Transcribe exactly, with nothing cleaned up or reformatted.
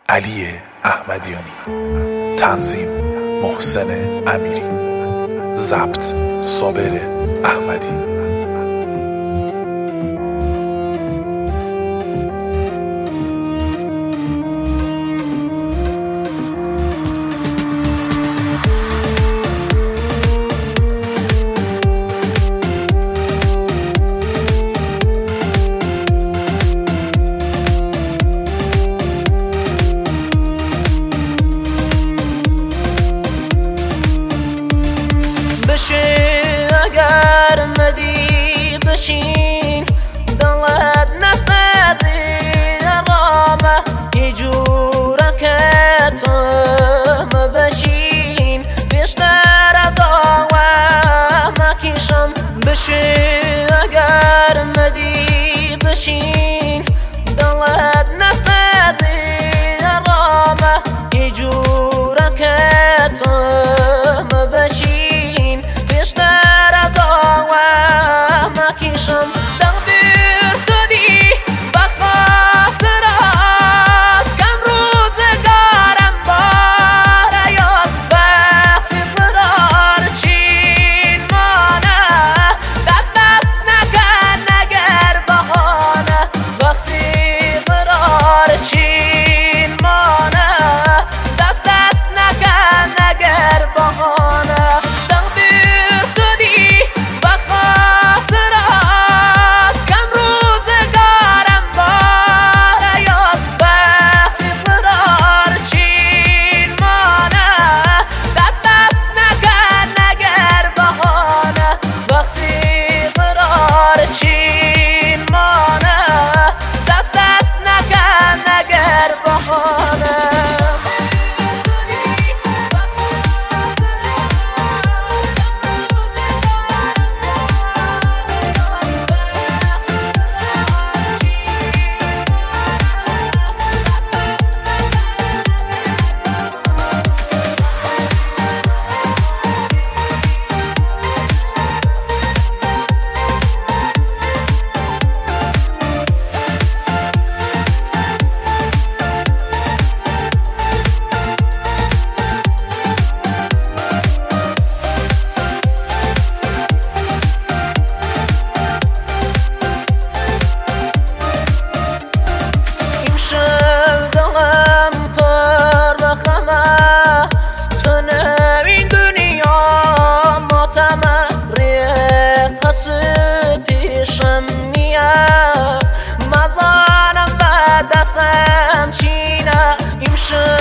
علی احمدیانی، تنظیم محسن امیری، ضبط صابر احمدی. بشین اگر مدی بشین دلت نسازی رامه یه جوره که تو بشین بیشتر دوام کشم. بشین اگر مدی بشین دلت نسازی رامه یه جوره که تو بشین بیشتر دوام کشم. تقدیر تو دی بخاطرات کم روزگارم باره یاد وقتی قرار چین مانه دست دست نکن نگر بهانه وقتی قرار چین مانه دست دست نکن نگر بهانه. پیشم میاد مزانم و دستم چینه امشب